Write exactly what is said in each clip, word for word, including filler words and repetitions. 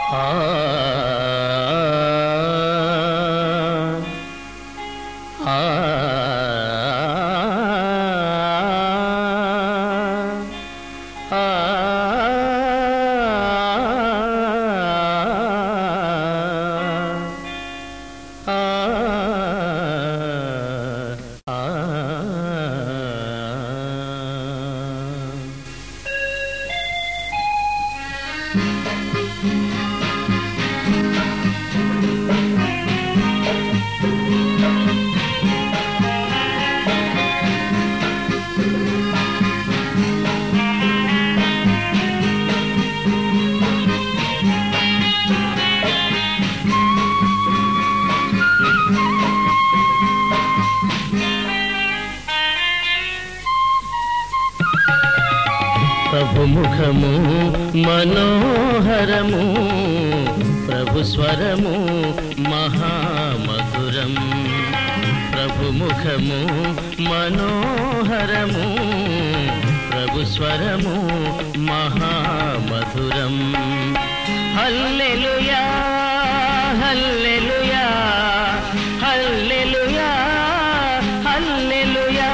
ప్రభుముఖము మనోహరము ప్రభుస్వరము మహామధురం ప్రభుముఖము మనోహరము ప్రభుస్వరము మహామధురం హల్లెలూయా హల్లెలూయా హల్లెలూయా హల్లెలూయా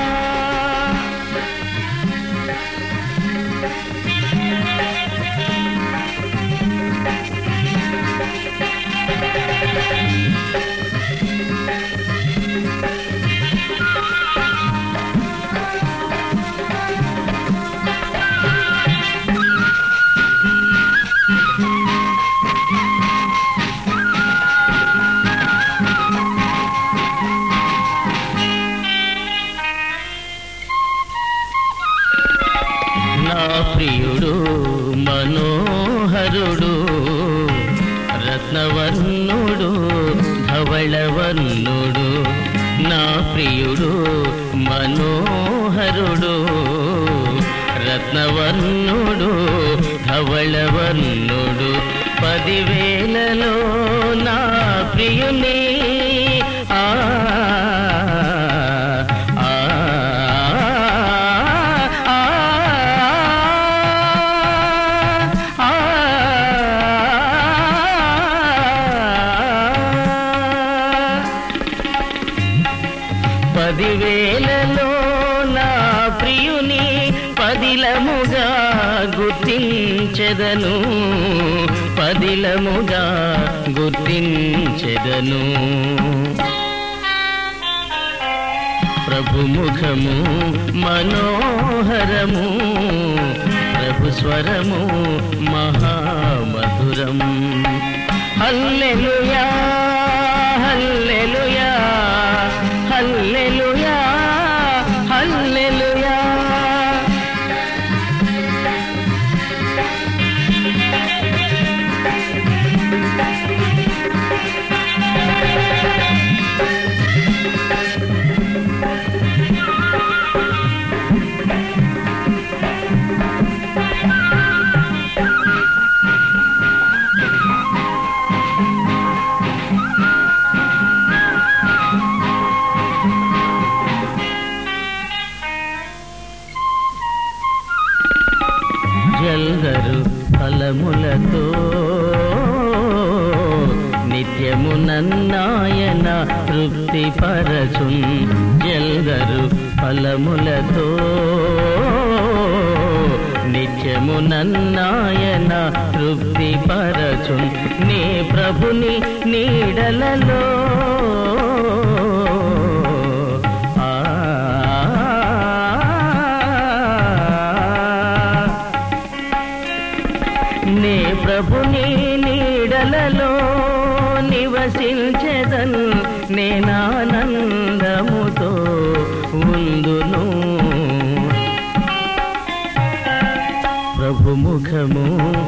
నా ప్రియుడు మనోహరుడు రత్నవర్ణుడు ధవళవర్ణుడు నా ప్రియుడు మనోహరుడు రత్నవర్ణుడు ధవళవర్ణుడు పదివేలలో నా ప్రియుని ఆ పదివేలలో నా ప్రియుని పదిలముగా గుర్తించెదను పదిలముగా గుర్తించెదను ప్రభుముఖము మనోహరము ప్రభుస్వరము మహామధురం హల్లెలూయా హల్లెలూయా హల్లెలూయా హల్లెలూయా జల్దరు ఫలములతో నిత్యము నన్నాయన తృప్తి పరచున్ జల్దరు ఫలములతో నిత్యము నన్నాయన తృప్తి పరచున్ నీ ప్రభుని నీడలలో నే ప్రభుని నీడలలో నివసించెదన్ నేనానందముతో ఉందును ప్రభుముఖము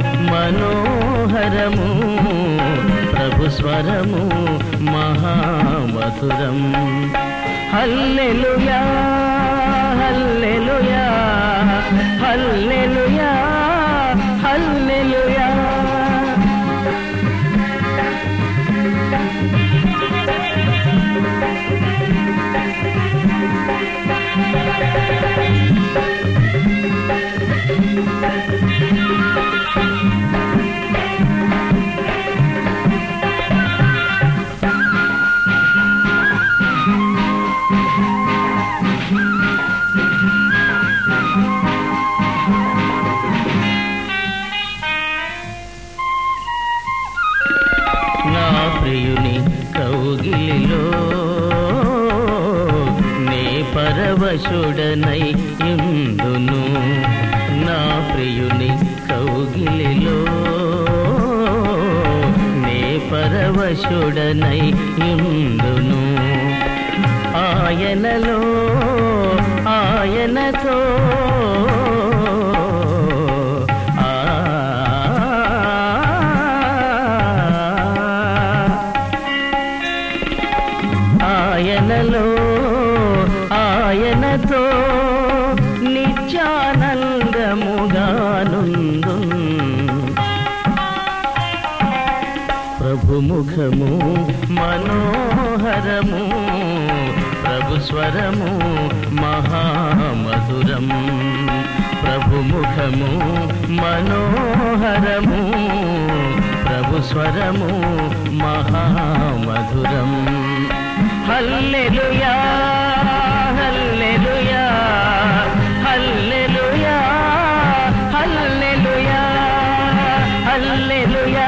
మనోహరము ప్రభుస్వరము మహామధురం హల్లెలూయా హల్లెలూయా హల్లెలూయా హల్లెలూయా పరవశుడనై యుందును నా ప్రియుని కౌగిలిలో నే పరవశుడనై యుందును ఆయనలో ఆయనతో ఆయనలో ఆయనతో నిత్యానందముగానుందు ప్రభుముఖము మనోహరము ప్రభుస్వరము మహామధురం ప్రభుముఖము మనోహరము ప్రభుస్వరము మహామధురం హల్లెలూయా హల్లెలూయా హల్లెలూయా హల్లెలూయా హల్లెలూయా